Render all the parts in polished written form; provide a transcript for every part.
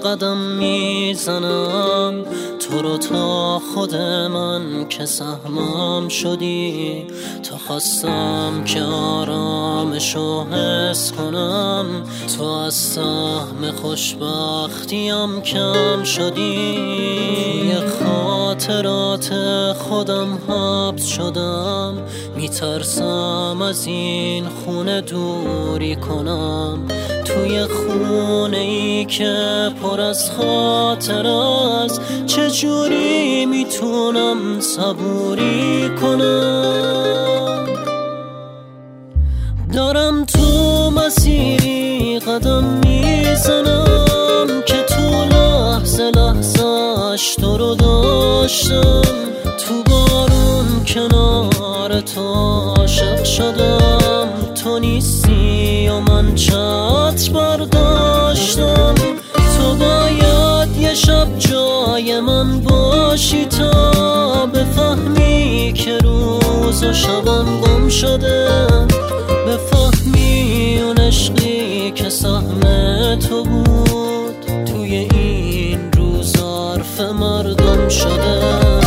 قدم میزنم تو رو تا خود من که سهمم شدی، تا خواستم که آرامشو حس کنم، تو از سهم خوشبختیم کم شدی. توی خاطرات خودم حبس شدم، میترسم از این خونه دوری کنم، توی خونه ای که پر از خاطر است، چجوری میتونم صبوری کنم؟ دارم تو مسیری قدم میزنم که تو لحظه لحظه‌اش تو رو داشتم، تو بارون کنار تو عاشق شدم، تو نیستی و من چتر برداشتم، تو باید یه شب جای من باشی تا بفهمی که روز و شبم گم شده، بفهمی اون عشقی که سهم تو بود توی این روز حرف مردم شده.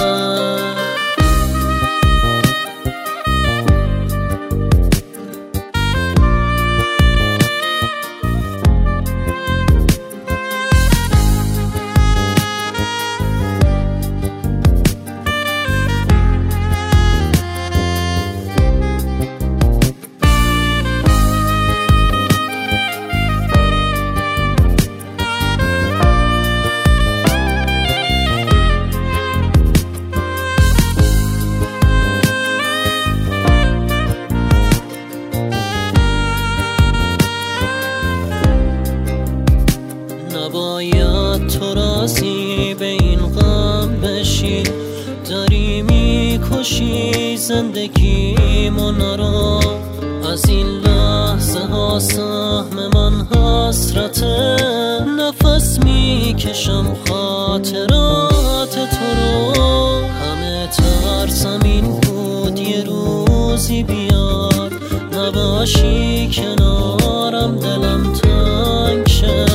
نباید تو راضی به این غم بشی، داری میکشی زندگیمو نرا، از این لحظه ها سهم من حسرته، نفس میکشم خاطرات تو رو، همه ترسم این بود یه روزی بیاد نباشی کنارم، دلم تنگ شه،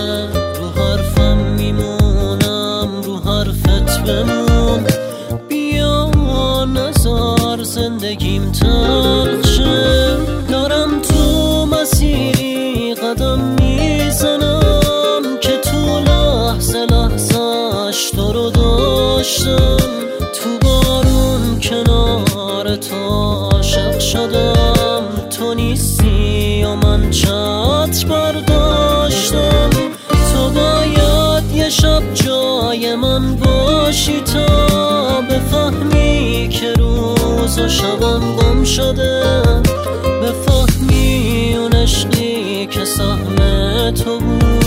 بمون بیا نزار زندگیم تلخ شه. دارم تو مسیری قدم میزنم که تو لحظه لحظه‌اش تو رو داشتم، تو بارون کنار تو عاشق شدم، تو نیستی و من چتر برداشتم، تو باید یه شب جای من باشی تا بفهمی که روز و شبم گم شده، بفهمی اون عشقی که سهم تو بود